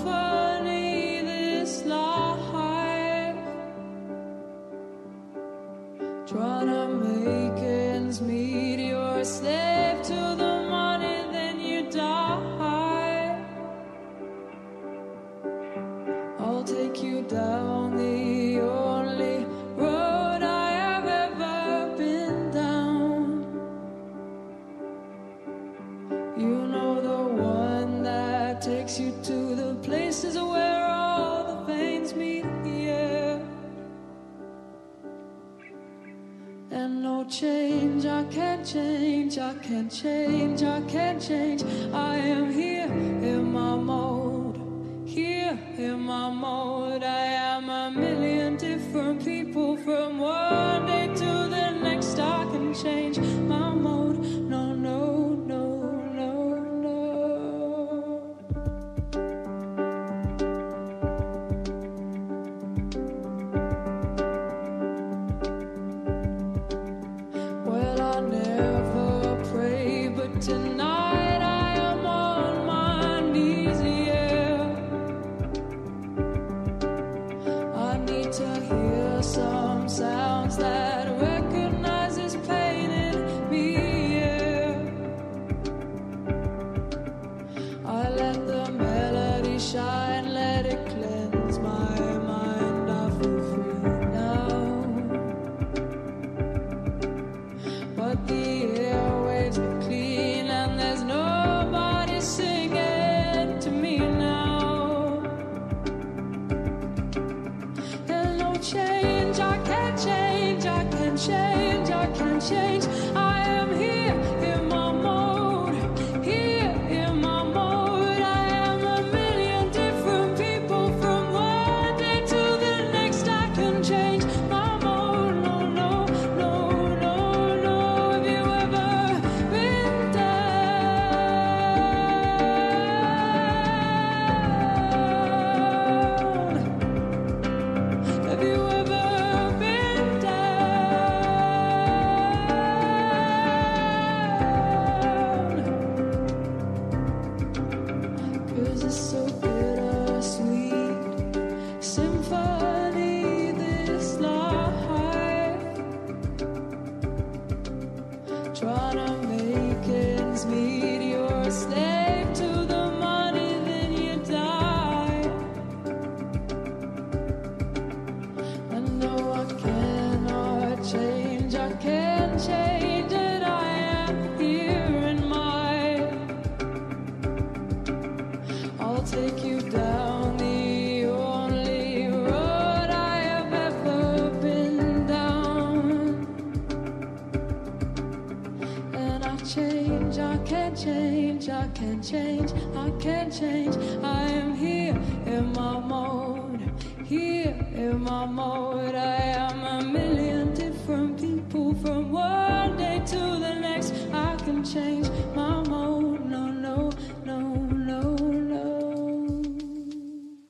symphony, this life. Trying to make ends meet, you're a slave to the money, then you die. I'll take you down the only road I have ever been down. You know, the one that takes you to the places where all the veins meet, yeah. And no change, I can't change, I can't change, I can't change. I am here in my mode, here in my mode. I am a million different people. From one day to the next I can change my mode. No, no, no, no, no. Well, I never pray, but tonight I am on my knees, yeah. I need to hear some sounds that recognizes pain in me, yeah. I let the melody shine, let it cleanse my mind. I feel free now. But the airwaves are clean and there's nobody singing to me now. There's no change, I can't change, I can't change, I can't change. I am here in my mode, here in my mode. I am a million different people. From one day to the next I can change my mode. No, no, no, no, no. Have you ever been down? Have you ever been down? 'Cause it's so bittersweet, symphony, this life. Trying to make ends meet, you're a slave to the money, then you die. I know I cannot change, I can't change it. I am here in my. I'll take you down the only road I have ever been down. And I change, I can't change, I can't change, I can't change. I am here in my mode, here in my mode. I am a million different people. From one day to the next I can change